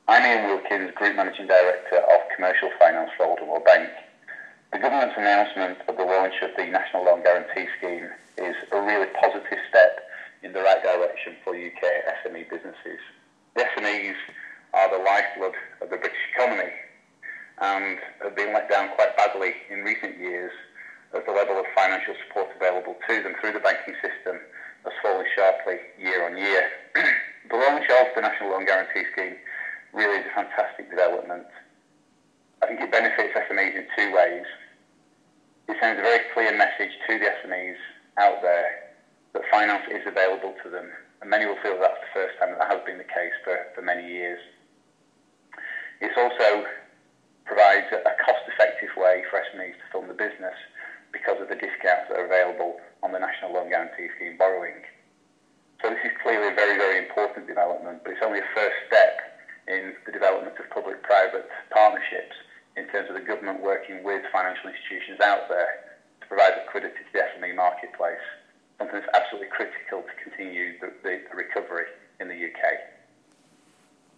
I'm Ian Wilkins, Group Managing Director of Commercial Finance for Aldermore Bank. The government's announcement of the launch of the National Loan Guarantee Scheme is a really positive step in the right direction for UK SME businesses. The SMEs are the lifeblood of the British economy and have been let down quite badly in recent years as the level of financial support available to them through the banking system has fallen sharply year on year. The launch of the National Loan Guarantee Scheme really is a fantastic development. I think it benefits SMEs in two ways. It sends a very clear message to the SMEs out there that finance is available to them, and many will feel that's the first time that has been the case for many years. It also provides a cost-effective way for SMEs to fund the business because of the discounts that are available on the National Loan Guarantee Scheme borrowing. So this is clearly a very, very important development, but it's only a first step in the development of public-private partnerships in terms of the government working with financial institutions out there to provide liquidity to the SME marketplace, something that's absolutely critical to continue the recovery